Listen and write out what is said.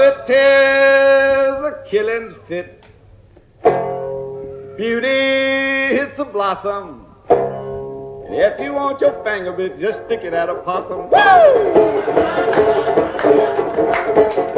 'tis a killing fit. Beauty hits a blossom. And if you want your finger bit, just stick it at a possum. Woo!